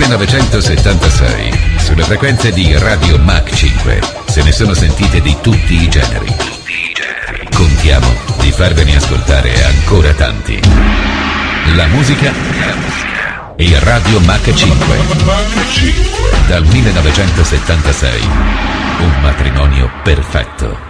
1976, sulle frequenze di Radio Mach 5, se ne sono sentite di tutti i generi. Contiamo di farvene ascoltare ancora tanti. La musica e Radio Mach 5. Dal 1976, un matrimonio perfetto.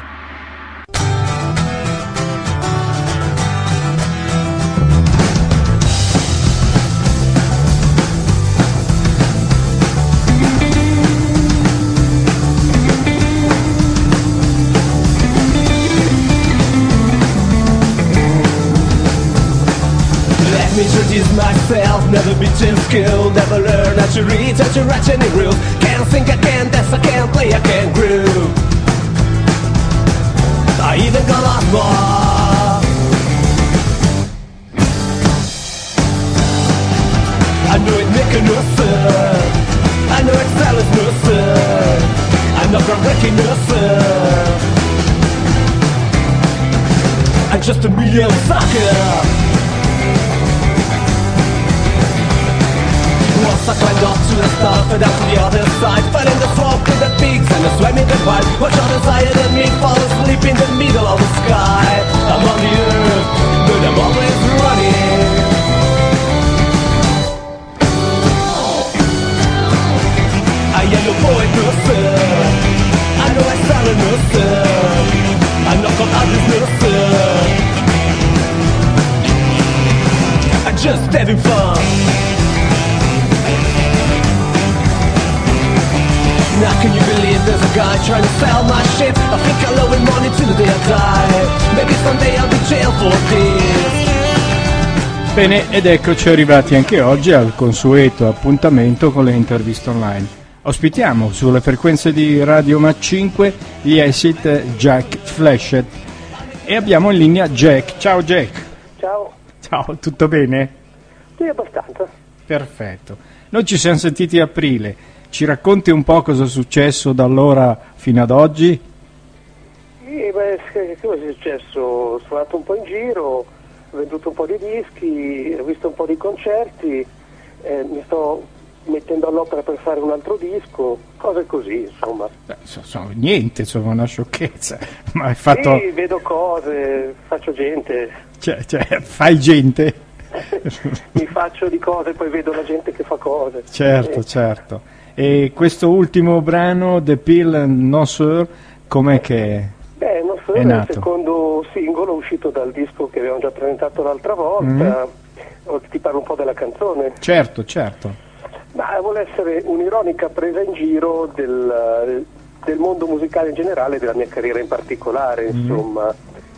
Introduce myself, never be too skilled, never learn how to read, how to write any rules. Can't think, I can't dance, I can't play, I can't groove. I even got lost more. I know it making no sense, I know Excel is no sense, I'm not groundbreaking no sense. I'm just a medium sucker. Once I climbed up to the top and down to the other side, fell in the smoke with the pigs and the swimming the wild. Watch out higher than me, fall asleep in the middle of the sky. I'm on the earth, but I'm always running. I am no poet, no sir, I know I sound no sir, I'm not called others, no sir. I'm just having fun. Now can you believe there's a guy trying to sell my shit? I think I'll owe him money till the day I die. Maybe someday I'll be jailed for this. Bene, ed eccoci arrivati anche oggi al consueto appuntamento con le interviste online. Ospitiamo sulle frequenze di Radio Mach 5 gli Acid Jack Fleshet e abbiamo in linea Jack. Ciao Jack. Ciao. Ciao, tutto bene? Sì, abbastanza. Perfetto. Noi ci siamo sentiti a aprile. Ci racconti un po' cosa è successo da allora fino ad oggi? Sì, cosa è successo? Sono andato un po' in giro, ho venduto un po' di dischi, ho visto un po' di concerti, mi sto mettendo all'opera per fare un altro disco, cose così, insomma. Niente, insomma, una sciocchezza. Ma hai fatto... Sì, vedo cose, faccio gente. Cioè, fai gente? Mi faccio di cose, poi vedo la gente che fa cose. Certo. E questo ultimo brano, The Pill No Sir, com'è che No Sir è nato? Il secondo singolo uscito dal disco che avevamo già presentato l'altra volta. Ti parlo un po' della canzone. Certo. Ma vuole essere un'ironica presa in giro del mondo musicale in generale e della mia carriera in particolare, insomma.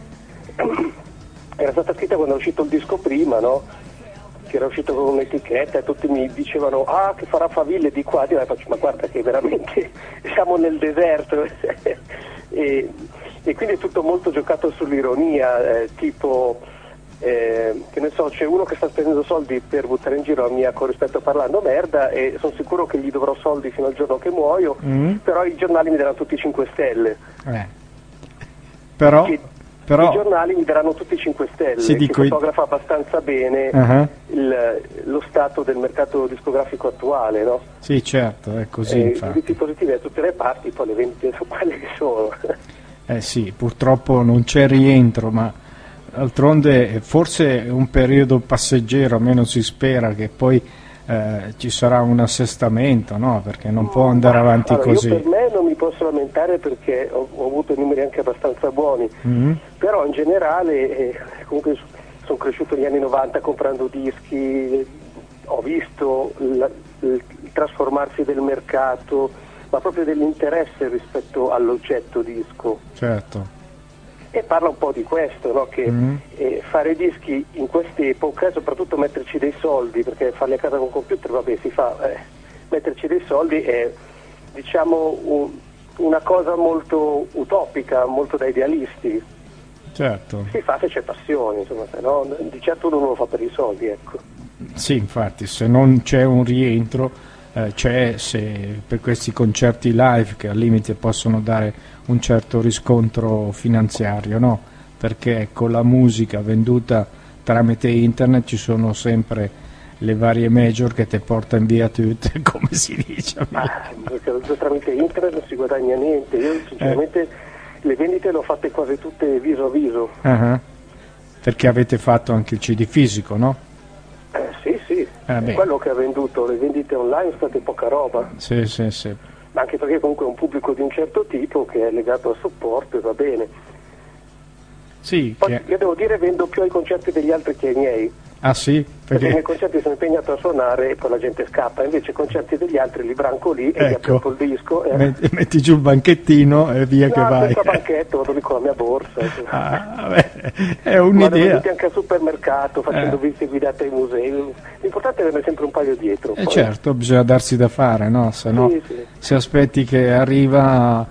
Era stata scritta quando è uscito il disco prima, no? Che era uscito con un'etichetta e tutti mi dicevano che farà faville di qua, di là, ma guarda che veramente siamo nel deserto e quindi è tutto molto giocato sull'ironia, tipo che ne so, c'è uno che sta spendendo soldi per buttare in giro la mia con rispetto parlando merda e sono sicuro che gli dovrò soldi fino al giorno che muoio, però i giornali mi daranno tutti 5 stelle. Però i giornali mi daranno tutti 5 stelle, che fotografa abbastanza bene lo stato del mercato discografico attuale, no? Sì, certo, è così. I diritti positivi da tutte le parti, poi le vendite sono quelle che sono. Sì, purtroppo non c'è rientro, ma d'altronde forse è un periodo passeggero, almeno si spera che poi ci sarà un assestamento, no? Perché non può andare avanti così. Io per me non mi posso lamentare perché ho avuto numeri anche abbastanza buoni, però in generale comunque sono cresciuto negli anni 90 comprando dischi, ho visto il trasformarsi del mercato, ma proprio dell'interesse rispetto all'oggetto disco. Certo. E parla un po' di questo, no? Che fare dischi in quest'epoca, soprattutto metterci dei soldi, perché farli a casa con computer, vabbè, si fa, metterci dei soldi è, diciamo, una cosa molto utopica, molto da idealisti. Certo. Si fa se c'è passione, insomma, se no, di certo uno non lo fa per i soldi, ecco. Sì, infatti, se non c'è un rientro, c'è per questi concerti live che al limite possono dare un certo riscontro finanziario, no? Perché con la musica venduta tramite internet ci sono sempre le varie major che te portano via tutte, come si dice. Perché tramite internet non si guadagna niente. Io sinceramente le vendite le ho fatte quasi tutte viso a viso. Perché avete fatto anche il CD fisico, no? Sì. Quello che ha venduto, le vendite online sono state poca roba. Sì. Ma anche perché comunque è un pubblico di un certo tipo che è legato al supporto e va bene. Sì. Poi io devo dire vendo più ai concerti degli altri che ai miei. Ah sì? Perché nei concerti sono impegnato a suonare e poi la gente scappa, invece i concerti degli altri li branco lì e gli apro il disco. Metti giù il banchettino e via che vai. Senza banchetto, vado lì con la mia borsa. È un'idea. Vado anche al supermercato, facendo visite guidate ai musei. L'importante è averne sempre un paio dietro. Certo, bisogna darsi da fare, no? Se no, se aspetti che arriva,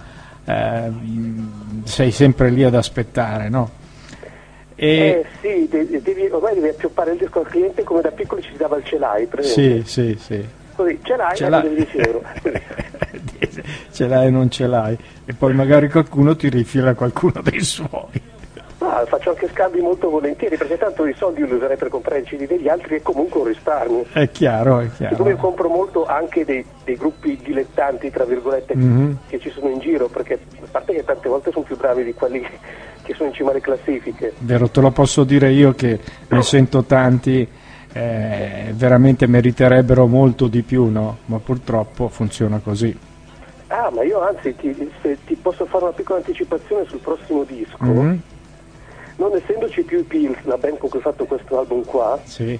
sei sempre lì ad aspettare, no? Sì, ormai devi appioppare il disco al cliente come da piccoli ci si dava il ce l'hai, Sì. Così, ce l'hai, devi 10 euro. Ce l'hai e non ce l'hai. E poi magari qualcuno ti rifila qualcuno dei suoi. Faccio anche scambi molto volentieri, perché tanto i soldi li userei per comprare i CD degli altri e comunque un risparmio. È chiaro. Siccome io compro molto anche dei gruppi dilettanti, tra virgolette, che ci sono in giro, perché a parte che tante volte sono più bravi di quelli che sono in cima alle classifiche. Vero, te lo posso dire io che ne sento tanti, veramente meriterebbero molto di più, no? Ma purtroppo funziona così. Ma io anzi ti posso fare una piccola anticipazione sul prossimo disco. Non essendoci più i Pills, la band con cui ho fatto questo album qua,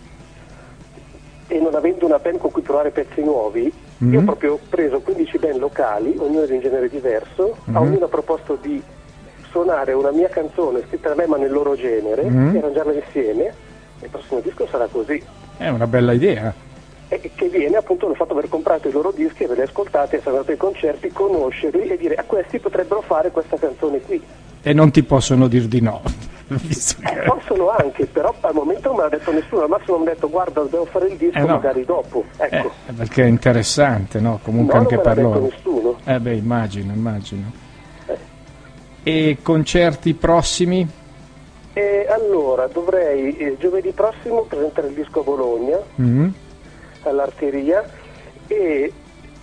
e non avendo una band con cui provare pezzi nuovi, io ho proprio preso 15 band locali, ognuna di un genere diverso, a ognuno ho proposto di suonare una mia canzone scritta da me ma nel loro genere e arrangiarla insieme, e il prossimo disco sarà così. È una bella idea. E che viene appunto dal fatto di aver comprato i loro dischi, averli ascoltati, essere andato ai concerti, conoscerli e dire a questi potrebbero fare questa canzone qui. E non ti possono dir di no. Possono anche, però al momento non me l'ha detto nessuno, al massimo mi ha detto guarda dobbiamo fare il disco magari dopo, ecco. Perché è interessante, no? Comunque anche per loro. Non me l'ha detto nessuno. Immagino. E concerti prossimi? Allora dovrei giovedì prossimo presentare il disco a Bologna, all'Arteria, e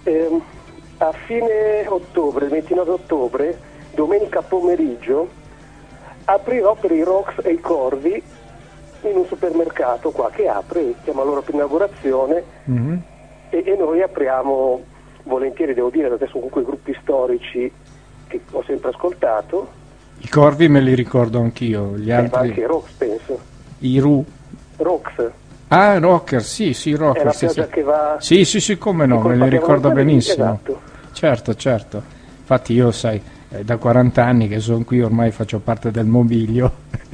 a fine ottobre, il 29 ottobre, domenica pomeriggio, aprirò per i Rox e i Corvi in un supermercato qua che apre, chiama loro per inaugurazione, e noi apriamo volentieri, devo dire, perché sono comunque gruppi storici che ho sempre ascoltato. I Corvi me li ricordo anch'io, gli altri... Ma anche i Rox, penso. I Rox. Ah, Rocker, sì, Rocker. È la pioggia che va... Sì, come no, me li ricordo benissimo. Esatto. Certo. Infatti io, sai, da 40 anni che sono qui, ormai faccio parte del mobilio.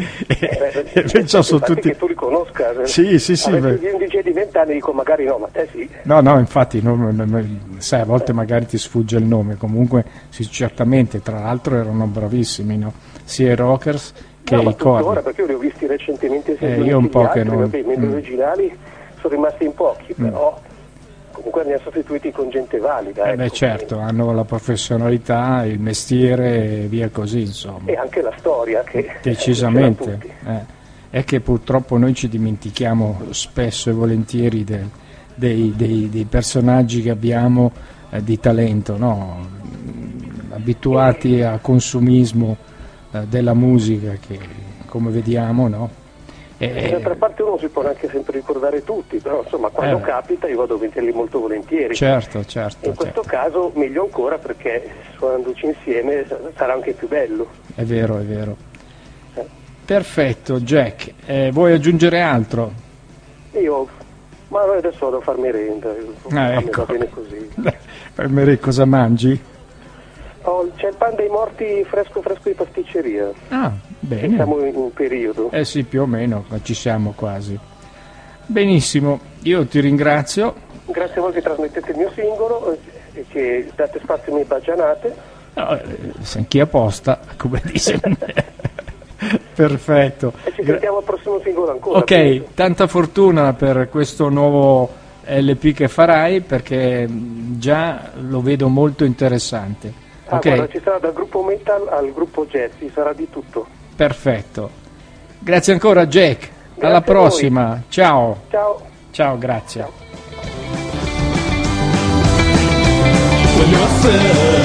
Sono tutti... che tu li conosca. Sì. Avessi un DJ di 20 anni dico magari no, ma te sì. No, infatti, sai, a volte magari ti sfugge il nome, comunque sì, certamente, tra l'altro erano bravissimi, no? Sia i Rockers che i Corvi. Ora perché io li ho visti recentemente io un po' altri, che non... Vabbè, i membri originali sono rimasti in pochi, però comunque ne hanno sostituiti con gente valida. Ecco. Certo, hanno la professionalità, il mestiere e via così, insomma. E anche la storia che decisamente. È che purtroppo noi ci dimentichiamo spesso e volentieri dei personaggi che abbiamo di talento, no? Abituati a consumismo della musica che, come vediamo, no? D'altra parte uno si può neanche sempre ricordare tutti, però insomma quando capita io vado a vederli molto volentieri. Certo. In questo caso meglio ancora, perché suonandoci insieme sarà anche più bello. È vero. Perfetto, Jack. Vuoi aggiungere altro? Ma adesso vado a far merenda. Ecco. Va bene così. Per me cosa mangi? C'è il pan dei morti fresco di pasticceria. Bene. Siamo in un periodo. Sì, più o meno, ci siamo quasi. Benissimo, io ti ringrazio. Grazie a voi che trasmettete il mio singolo e che date spazio alle mie baggianate. Anch'io apposta, come dice. Perfetto. E ci sentiamo al prossimo singolo ancora. Ok, penso. Tanta fortuna per questo nuovo LP che farai, perché già lo vedo molto interessante. Guarda, ci sarà dal gruppo metal al gruppo jazz, ci sarà di tutto. Perfetto. Grazie ancora, Jack. Alla prossima. Ciao. Ciao, grazie. Ciao.